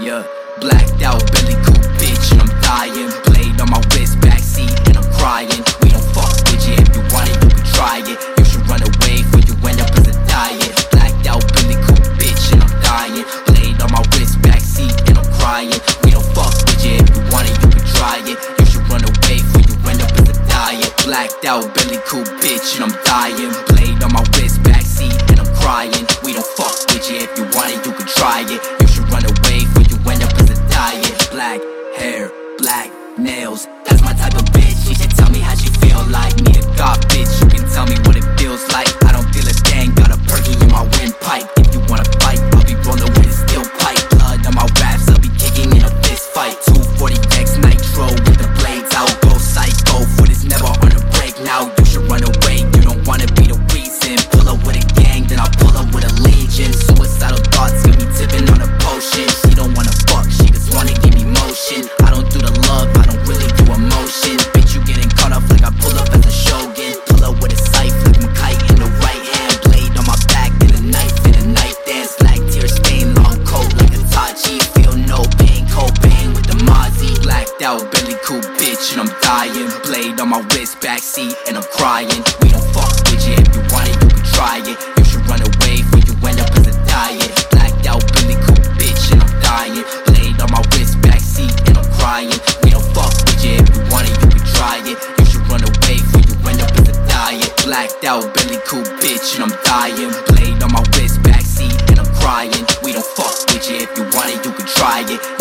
Yeah, blacked out, belly coupe bitch, and I'm dying. Blade on my wrist, backseat, and I'm crying. We don't fuck with you, if you want it, you can try it. You should run away before you end up as a diet. Blacked out, belly coupe bitch, and I'm dying. Blade on my wrist, backseat, and I'm crying. We don't fuck with you, if you want it, you can try it. You should run away before you end up as a diet. Blacked out, belly coupe bitch, and I'm dying. Blade on my wrist, backseat, and I'm crying. We don't fuck with you, if you want it, you can try it. You should run away before you end up as a diet. Black hair, black nails, that's my type of bitch. She should tell me how she feel like. Need a god bitch, you can tell me what it feels like. I don't feel a thing, got a perky in my windpipe. If you wanna fight, I'll be rolling with a steel pipe. Blood on my raps, I'll be kicking in a fist fight. 240X nitro with the blades out. Go psycho, foot is never on a break now. You should run away, you don't wanna be the reason. Pull up with a gang, then I'll pull up with a legion. Suicidal thoughts got me tipping on a potion. She don't wanna fuck, she just wanna give me motion. I don't do the love, I don't really do emotion. Bitch, you getting caught up like I pull up as a shogun. Pull up with a scythe like my kite in the right hand. Blade on my back and a knife dance. Black tear stain, long coat like a Tachi. Feel no pain, Cobain with the Mozzie. Blacked out, belly coupe bitch, and I'm dying. Blade on my wrist, backseat, and I'm crying. We don't fuck with you, if you want it, you can try it. You should run away before you end up as a diet. Blacked out, belly coupe bitch, and I'm dying. Blade on my wrist, backseat, and I'm crying. We don't fuck with you, if you want it, you can try it. You should run away before you end up as a diet. Blacked out, belly coupe bitch, and I'm dying. Blade on my wrist, backseat, and I'm crying. We don't fuck with you, if you want it, you can try it.